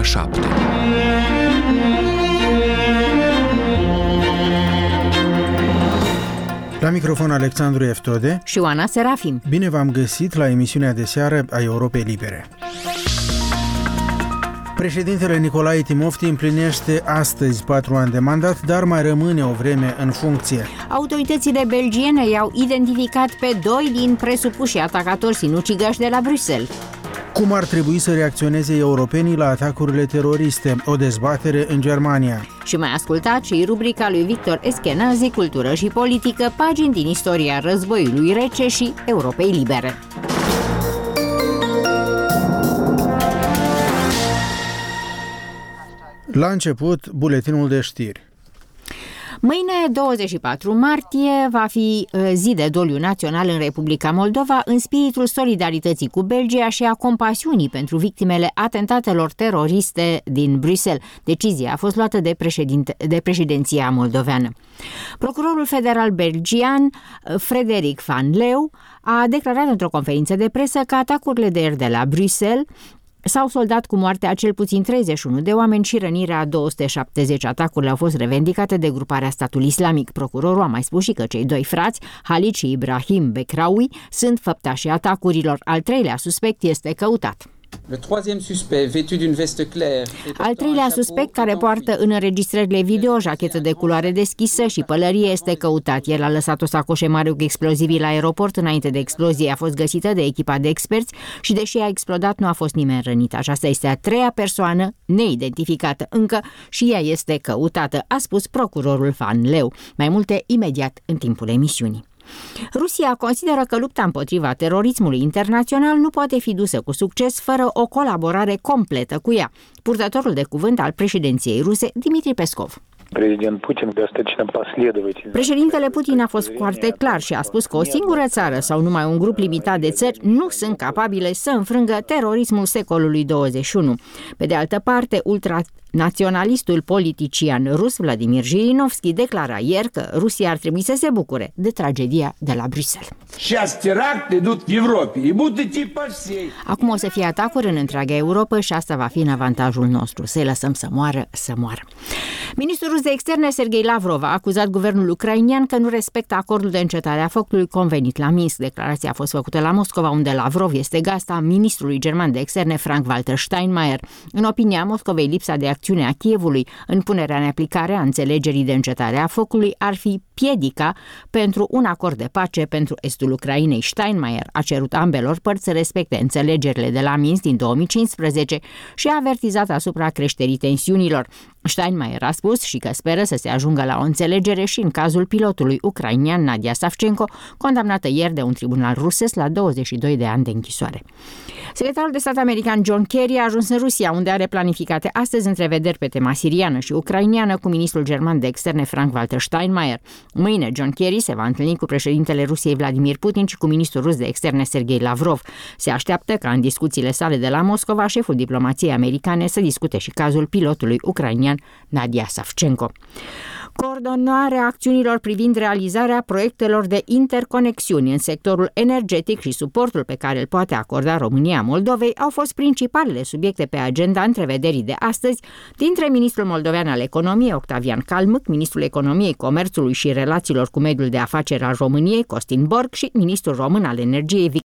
7. La microfon Alexandru Eftode și Oana Serafim. Bine v-am găsit la emisiunea de seară a Europei Libere. Președintele Nicolae Timofti împlinește astăzi 4 ani de mandat, dar mai rămâne o vreme în funcție. Autoritățile belgiene i-au identificat pe 2 din presupuși atacatori sinucigași de la Bruxelles. Cum ar trebui să reacționeze europenii la atacurile teroriste? O dezbatere în Germania. Și mai ascultați și rubrica lui Victor Eschenazi, cultură și politică, pagini din istoria războiului rece și Europei Libere. La început, buletinul de știri. Mâine, 24 martie, va fi zi de doliu național în Republica Moldova, în spiritul solidarității cu Belgia și a compasiunii pentru victimele atentatelor teroriste din Bruxelles. Decizia a fost luată de președinția moldoveană. Procurorul federal belgian, Frederic Van Leeuw, a declarat într-o conferință de presă că atacurile de ieri de la Bruxelles s-au soldat cu moartea a cel puțin 31 de oameni și rănirea a 270. Atacurile au fost revendicate de gruparea Statul Islamic. Procurorul a mai spus și că cei 2 frați, Halit și Ibrahim Bekraoui, sunt făptașii atacurilor. Al 3-lea suspect este căutat. Al 3-lea suspect, care poartă în înregistrările video jachetă de culoare deschisă și pălărie, este căutat. El a lăsat o sacoșe mare cu explozivi la aeroport înainte de explozie. A fost găsită de echipa de experți și, deși a explodat, nu a fost nimeni rănit. Aceasta este a 3-a persoană neidentificată încă și ea este căutată, a spus procurorul Van Leeuw. Mai multe imediat în timpul emisiunii. Rusia consideră că lupta împotriva terorismului internațional nu poate fi dusă cu succes fără o colaborare completă cu ea. Purtătorul de cuvânt al președinției ruse, Dmitri Peskov. Președintele Putin a fost foarte clar și a spus că o singură țară sau numai un grup limitat de țări nu sunt capabile să înfrângă terorismul secolului 21. Pe de altă parte, ultranaționalistul politician rus Vladimir Jirinovski declara ieri că Rusia ar trebui să se bucure de tragedia de la Bruxelles. Acum o să fie atacuri în întreaga Europa și asta va fi în avantajul nostru. Să-i lăsăm să moară, să moară. Ministrul rus de externe Sergei Lavrov a acuzat guvernul ucrainian că nu respectă acordul de încetare a focului convenit la Minsk. Declarația a fost făcută la Moscova, unde Lavrov este gazda ministrului german de externe Frank-Walter Steinmeier. În opinia Moscovei, lipsa de acțiune a Kievului în punerea în aplicare a înțelegerii de încetare a focului ar fi piedica pentru un acord de pace pentru estul Ucrainei. Steinmeier a cerut ambelor părți să respecte înțelegerile de la Minsk din 2015 și a avertizat asupra creșterii tensiunilor. Steinmeier a spus și că speră să se ajungă la o înțelegere și în cazul pilotului ucrainian Nadia Savchenko, condamnată ieri de un tribunal rusesc la 22 de ani de închisoare. Secretarul de stat american John Kerry a ajuns în Rusia, unde are planificate astăzi întrevederi pe tema siriană și ucrainiană cu ministrul german de externe Frank-Walter Steinmeier. Mâine, John Kerry se va întâlni cu președintele Rusiei Vladimir Putin și cu ministrul rus de externe Sergei Lavrov. Se așteaptă ca în discuțiile sale de la Moscova șeful diplomației americane să discute și cazul pilotului ucrainian Nadia Savchenko. Coordonarea acțiunilor privind realizarea proiectelor de interconexiuni în sectorul energetic și suportul pe care îl poate acorda România Moldovei au fost principalele subiecte pe agenda întrevederii de astăzi dintre ministrul moldovean al economiei Octavian Calmâc, ministrul economiei, comerțului și relațiilor cu mediul de afaceri al României Costin Borg și ministrul român al energiei